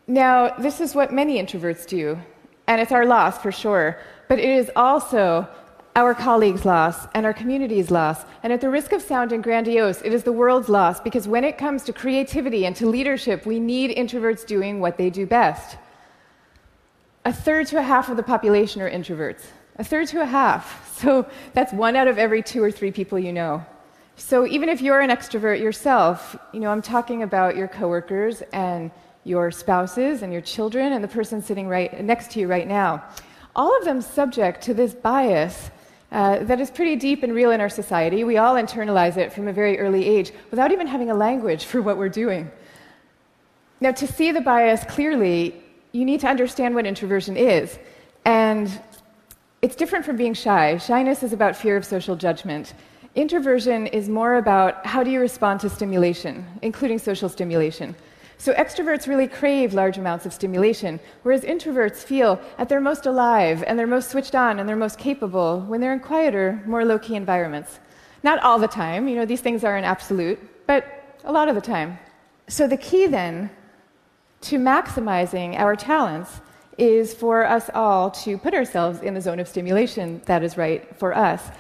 Now, this is what many introverts do, and it's our loss for sure, but it is also our colleagues' loss and our community's loss. And at the risk of sounding grandiose, it is the world's loss, because when it comes to creativity and to leadership, we need introverts doing what they do best. A third to a half of the population are introverts. A third to a half. So that's 1 out of every 2 or 3 people you know. So even if you're an extrovert yourself, I'm talking about your coworkers and your spouses and your children and the person sitting right next to you right now. All of them subject to this bias that is pretty deep and real in our society. We all internalize it from a very early age without even having a language for what we're doing. Now, to see the bias clearly, you need to understand what introversion is. And it's different from being shy. Shyness is about fear of social judgment. Introversion is more about how do you respond to stimulation, including social stimulation. So extroverts really crave large amounts of stimulation, whereas introverts feel at their most alive and they're most switched on and they're most capable when they're in quieter, more low-key environments. Not all the time, these things are an absolute, but a lot of the time. So the key then to maximizing our talents is for us all to put ourselves in the zone of stimulation that is right for us.